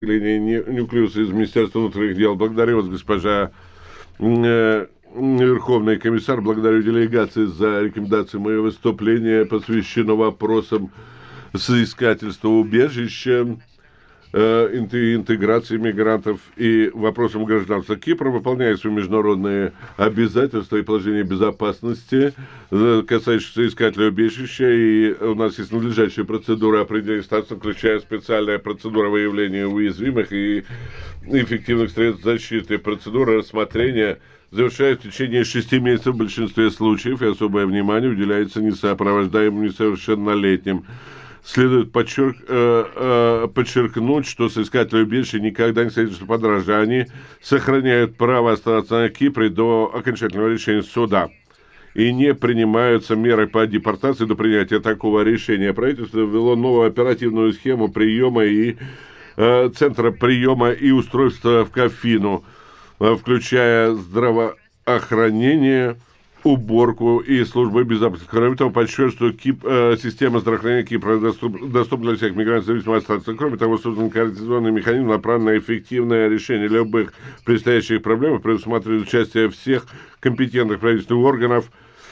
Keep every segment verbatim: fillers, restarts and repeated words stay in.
Нуклеуса из Министерства внутренних дел. Благодарю вас, госпожа э, Верховный комиссар. Благодарю делегации за рекомендацию. Мое выступление посвящено вопросам соискательства убежища, э, интеграции мигрантов и вопросам гражданства. Кипр выполняет свои международные обязательства и положения безопасности, э, касающиеся соискателя убежища, и у нас есть надлежащая процедура определения статуса, включая специальная процедура выявления уязвимых и эффективных средств защиты. Процедура рассмотрения завершается в течение шести месяцев в большинстве случаев, и особое внимание уделяется несопровождаемым несовершеннолетним. Следует подчерк, э, э, подчеркнуть, что соискатели убежища никогда не содержат подражаний, сохраняют право оставаться на Кипре до окончательного решения суда и не принимаются меры по депортации до принятия такого решения. Правительство ввело новую оперативную схему приема и э, центра приема и устройства в Кафину, э, включая здравоохранение, уборку и службы безопасности. Кроме того, подчеркиваю, что Кип, э, система здравоохранения Кипра доступ, доступна для всех мигрантов, зависимо от статуса. Кроме того, создан координационный механизм, направленный на эффективное решение любых предстоящих проблем, предусматривает участие всех компетентных правительственных органов,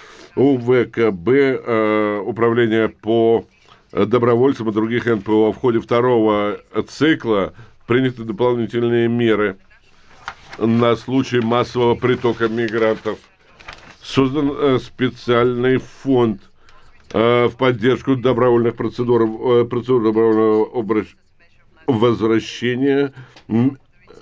УВКБ, э, Управление по добровольцам и других эн пэ о. В ходе второго цикла приняты дополнительные меры на случай массового притока мигрантов. Создан э, специальный фонд э, в поддержку добровольных процедур, э, процедур добровольного обращ... возвращения, м,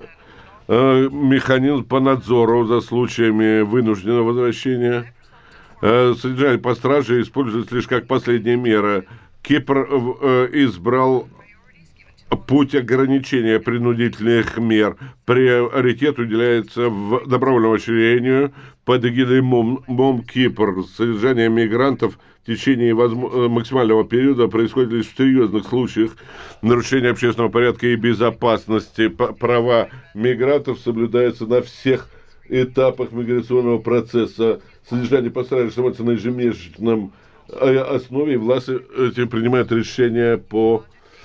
э, механизм по надзору за случаями вынужденного возвращения. Э, содержание по страже используется лишь как последняя мера. Кипр э, избрал путь ограничения принудительных мер. Приоритет уделяется в добровольному учреждению под эгидой МОМ, МОМ Кипр. Содержание мигрантов в течение возможно, максимального периода происходит лишь в серьезных случаях нарушения общественного порядка и безопасности. Права мигрантов соблюдаются на всех этапах миграционного процесса. Содержание пострадавших на ежемесячном основе, и власти принимают решения по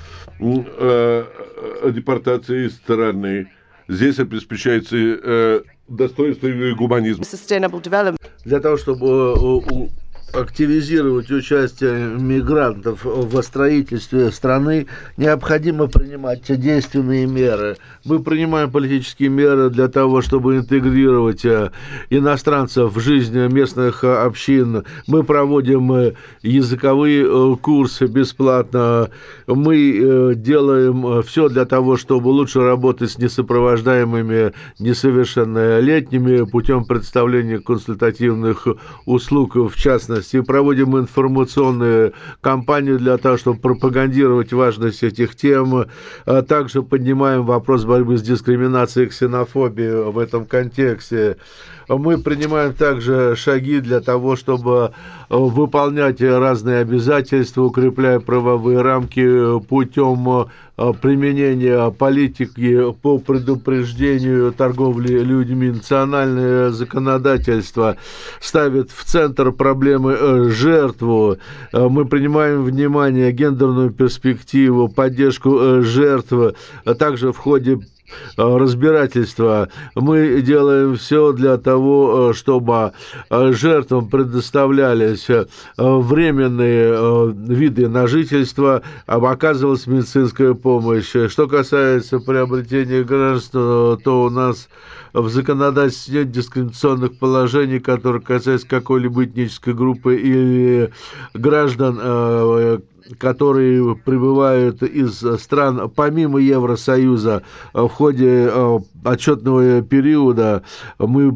депортации страны. Здесь обеспечается э, достоинство и гуманизм. Для того, чтобы активизировать участие мигрантов в строительстве страны, необходимо принимать действенные меры. Мы принимаем политические меры для того, чтобы интегрировать иностранцев в жизнь местных общин. Мы проводим языковые курсы бесплатно. Мы делаем все для того, чтобы лучше работать с несопровождаемыми несовершеннолетними путем предоставления консультативных услуг, в частности, проводим информационные кампании для того, чтобы пропагандировать важность этих тем. Также поднимаем вопрос борьбы с дискриминацией и ксенофобией в этом контексте. Мы принимаем также шаги для того, чтобы выполнять разные обязательства, укрепляя правовые рамки путем применения политики по предупреждению торговли людьми. Национальное законодательство ставит в центр проблемы жертву. Мы принимаем внимание гендерную перспективу, поддержку жертв. Также в ходе разбирательства мы делаем все для того, чтобы жертвам предоставлялись временные виды на жительство, оказывалась медицинская помощь. Что касается приобретения гражданства, то у нас в законодательстве нет дискриминационных положений, которые касаются какой-либо этнической группы или граждан, которые прибывают из стран помимо Евросоюза. В ходе отчетного периода мы